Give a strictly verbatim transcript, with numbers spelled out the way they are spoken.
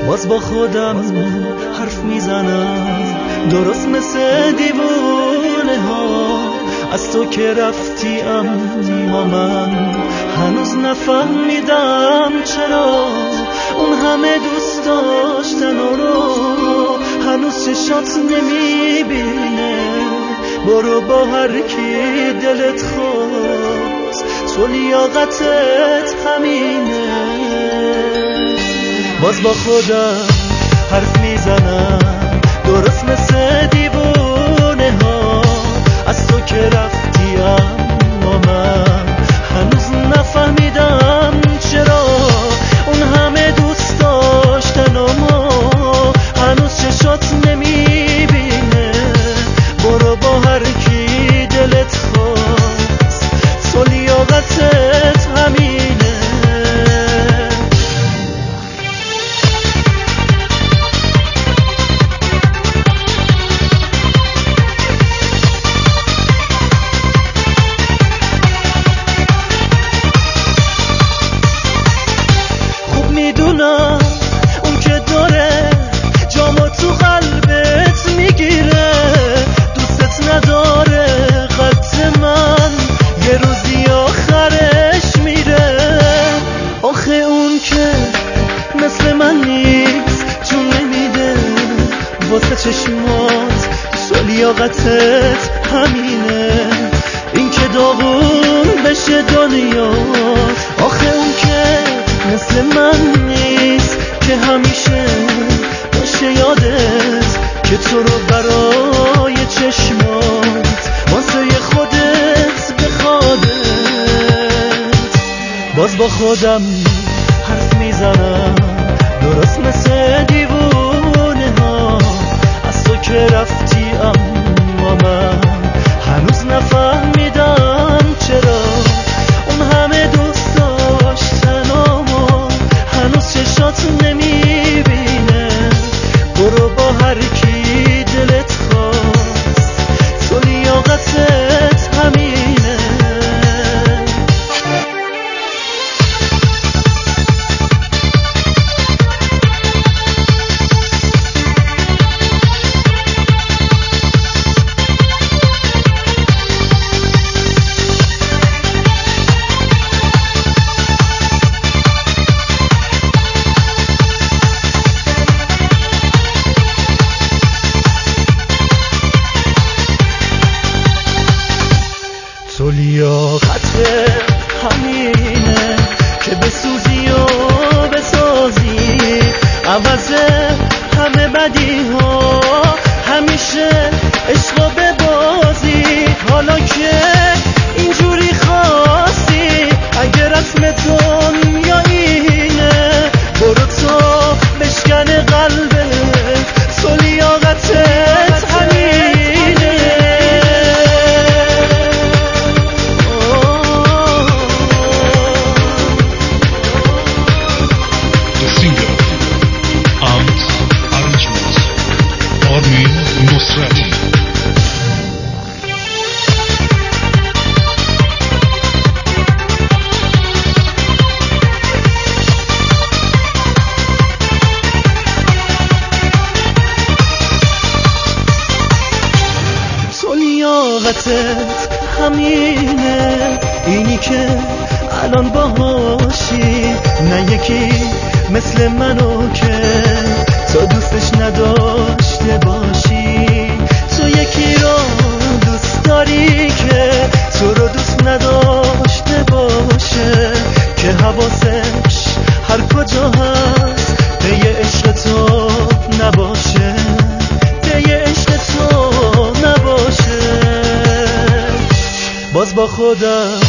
باز با خودم حرف میزنم درست مثل دیوونه ها. از تو که رفتی اما من هنوز نفهمیدم چرا اون همه دوست داشتن رو هنوز چشات نمیبینه. برو با هر کی دلت خواست، تو لیاقتت همینه. باز با خودم حرف میزنم درست مثل دیوونه ها. از تو که رفتی اما من هنوز نفهمیدم چرا اون همه دوست داشتن اما هنوز چشات نمیبینه. برو با هر کی دلت خواست، تو لیاقتت همینه. اون که داره جامو تو قلبت میگیره، دوستت نداره خط من یه روزی آخرش میره. آخه اون که مثل من نیست جون نمیده واسه چشمات، تو لیاقتت همینه. این که داغون بشه دنیا، آخه اون که مثل من نیست که همیشه باشه یادت که تو رو برای چشمات واسه خودت بخوادت. باز با خودم حرف میزنم درست مثل دیوونه ها. از تو که رفتی اما من هنوز نفهمیدم چرا اون همه دوست داشتن اما هنوز چشات نمیبینه. برو با هر کی دلت خواست، تو لیاقتت همینه. تو لیاقتت همینه که بسوزی و بسازی عوض همه بدی ها، همیشه عشق و ببازی. حالا که اینجوری خواستی اگه رسم دنیا اینه، برو تا بشکن قلبت، تو لیاقتت همینه. لیاقتت همینه، اینی که الان باهاشی، نه یکی مثل منو که تو دوستش نداشته باشی. تو یکی رو دوست داری که تو رو دوست نداشته باشه، که حواسش هر کجا هست پی عشق تو نباشه، پی عشق تو نباشه. باز با خودم